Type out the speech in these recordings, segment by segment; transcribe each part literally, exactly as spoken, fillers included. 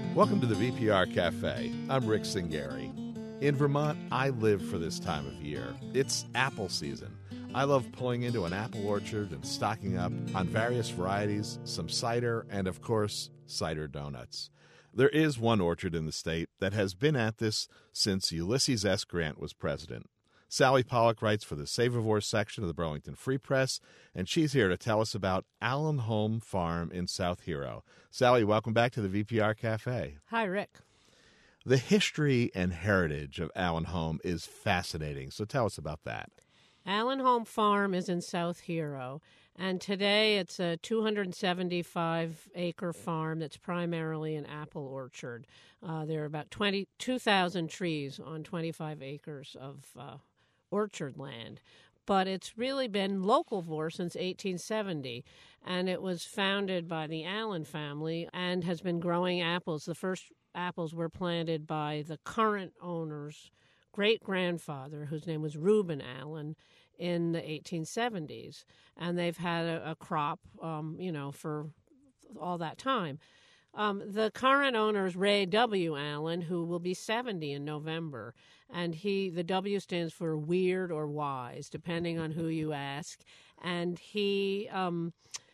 Welcome to the V P R Cafe. I'm Rick Singari. In Vermont, I live for this time of year. It's apple season. I love pulling into an apple orchard and stocking up on various varieties, some cider, and of course, cider donuts. There is one orchard in the state that has been at this since Ulysses S. Grant was president. Sally Pollock writes for the Savorvore section of the Burlington Free Press, and she's here to tell us about Allen Home Farm in South Hero. Sally, welcome back to the V P R Cafe. Hi, Rick. The history and heritage of Allen Home is fascinating, so tell us about that. Allen Home Farm is in South Hero, and today it's a two hundred seventy-five acre farm that's primarily an apple orchard. Uh, there are about twenty-two thousand trees on twenty-five acres of uh, orchard land. But it's really been localvore since eighteen seventy, and it was founded by the Allen family and has been growing apples. The first apples were planted by the current owner's great-grandfather, whose name was Reuben Allen, in the eighteen seventies. And they've had a, a crop, um, you know, for all that time. Um, the current owner is Ray W. Allen, who will be seventy in November. And he, the W stands for weird or wise, depending on who you ask. And he um,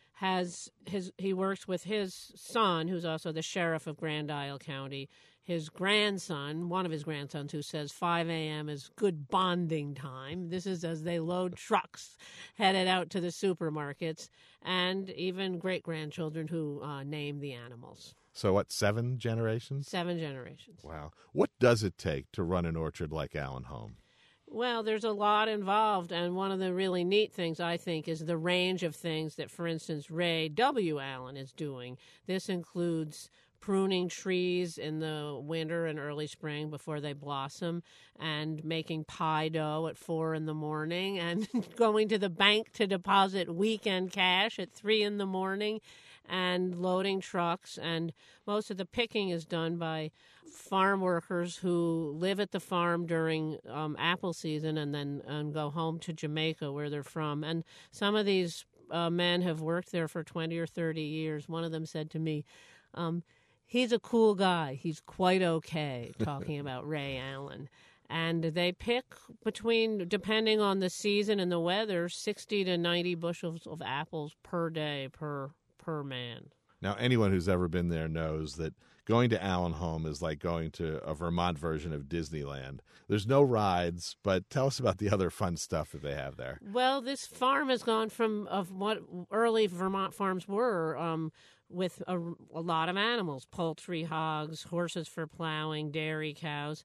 has his he works with his son, who's also the sheriff of Grand Isle County, his grandson, one of his grandsons, who says five a.m. is good bonding time. This is as they load trucks headed out to the supermarkets, and even great-grandchildren who uh, name the animals. So what, seven generations? Seven generations. Wow. What does it take to run an orchard like Allen Home? Well, there's a lot involved, and one of the really neat things, I think, is the range of things that, for instance, Ray W. Allen is doing. This includes pruning trees in the winter and early spring before they blossom, and making pie dough at four in the morning, and going to the bank to deposit weekend cash at three in the morning, and loading trucks. And most of the picking is done by farm workers who live at the farm during um, apple season and then and go home to Jamaica, where they're from. And some of these uh, men have worked there for twenty or thirty years. One of them said to me, um, he's a cool guy. He's quite okay, talking about Ray Allen. And they pick between, depending on the season and the weather, sixty to ninety bushels of apples per day per per man. Now, anyone who's ever been there knows that going to Allen Home is like going to a Vermont version of Disneyland. There's no rides, but tell us about the other fun stuff that they have there. Well, this farm has gone from of what early Vermont farms were, um, with a, a lot of animals, poultry, hogs, horses for plowing, dairy cows,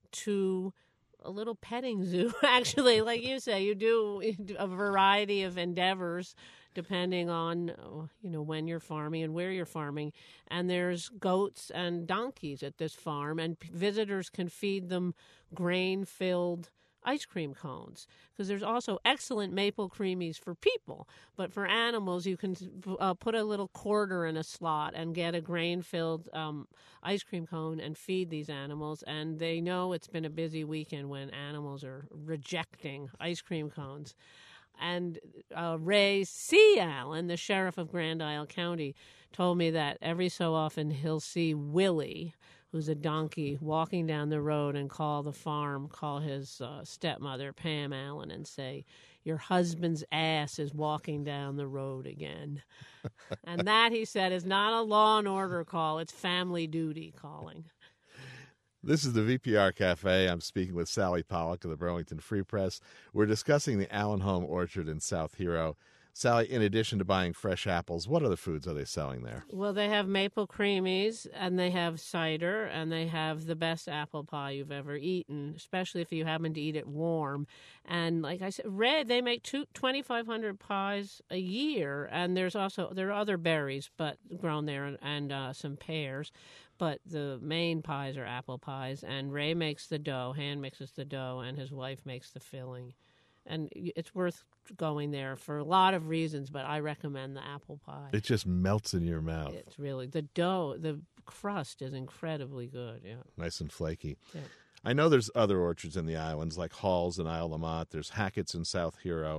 to a little petting zoo. Actually, like you say, you do a variety of endeavors depending on, you know, when you're farming and where you're farming. And there's goats and donkeys at this farm, and visitors can feed them grain-filled ice cream cones, because there's also excellent maple creamies for people. But for animals, you can uh, put a little quarter in a slot and get a grain-filled um, ice cream cone and feed these animals. And they know it's been a busy weekend when animals are rejecting ice cream cones. And uh, Ray C. Allen, the sheriff of Grand Isle County, told me that every so often he'll see Willie, who's a donkey, walking down the road, and call the farm, call his uh, stepmother, Pam Allen, and say, your husband's ass is walking down the road again. And that, he said, is not a law and order call. It's family duty calling. This is the V P R Cafe. I'm speaking with Sally Pollock of the Burlington Free Press. We're discussing the Allen Home Orchard in South Hero. Sally, in addition to buying fresh apples, what other foods are they selling there? Well, they have maple creamies, and they have cider, and they have the best apple pie you've ever eaten, especially if you happen to eat it warm. And like I said, red, they make two, twenty-five hundred pies a year, and there's also, there are other berries but grown there, and, and uh, some pears. But the main pies are apple pies, and Ray makes the dough, hand mixes the dough, and his wife makes the filling. And it's worth going there for a lot of reasons, but I recommend the apple pie. It just melts in your mouth. It's really, the dough, the crust is incredibly good, yeah. Nice and flaky. Yeah. I know there's other orchards in the islands, like Halls and Isle Lamont. There's Hackett's in South Hero.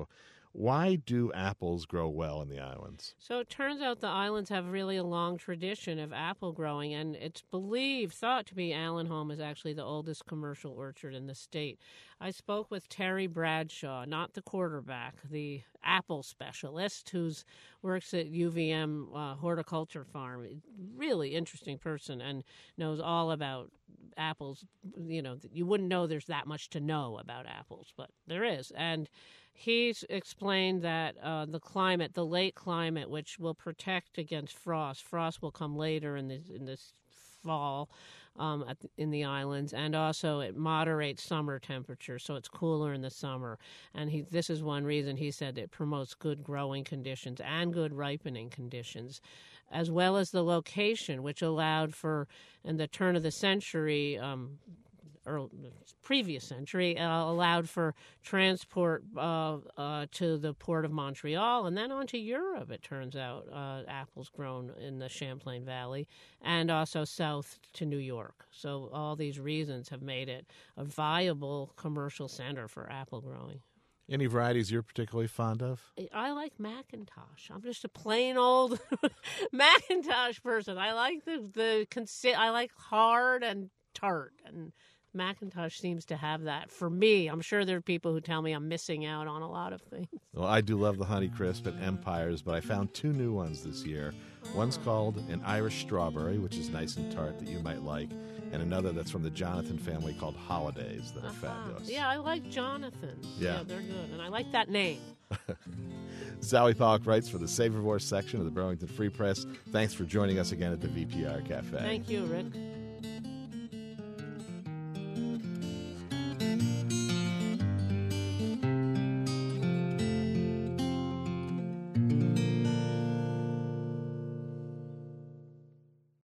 Why do apples grow well in the islands? So it turns out the islands have really a long tradition of apple growing, and it's believed, thought to be Allenholm is actually the oldest commercial orchard in the state. I spoke with Terry Bradshaw, not the quarterback, the apple specialist who works at U V M uh, Horticulture Farm. Really interesting person and knows all about apples. You know, you wouldn't know there's that much to know about apples, but there is. And he's explained that uh, the climate, the late climate, which will protect against frost. Frost will come later in this in this fall um, at the, in the islands, and also it moderates summer temperature, so it's cooler in the summer. And he, this is one reason he said it promotes good growing conditions and good ripening conditions, as well as the location, which allowed for, in the turn of the century, um, or previous century, uh, allowed for transport uh, uh, to the port of Montreal and then on to Europe, it turns out, uh, apples grown in the Champlain Valley, and also south to New York. So all these reasons have made it a viable commercial center for apple growing. Any varieties you're particularly fond of? I like Macintosh. I'm just a plain old Macintosh person. I like the, the consi- I like hard and tart, and Macintosh seems to have that for me. I'm sure there are people who tell me I'm missing out on a lot of things. Well, I do love the Honeycrisp and Empires, but I found two new ones this year. One's called an Irish Strawberry, which is nice and tart that you might like, and another that's from the Jonathan family called Holidays that are uh-huh. fabulous. Yeah, I like Jonathan's. Yeah. yeah, they're good, and I like that name. Sally Pollock writes for the Savorvore section of the Burlington Free Press. Thanks for joining us again at the V P R Cafe. Thank you, Rick.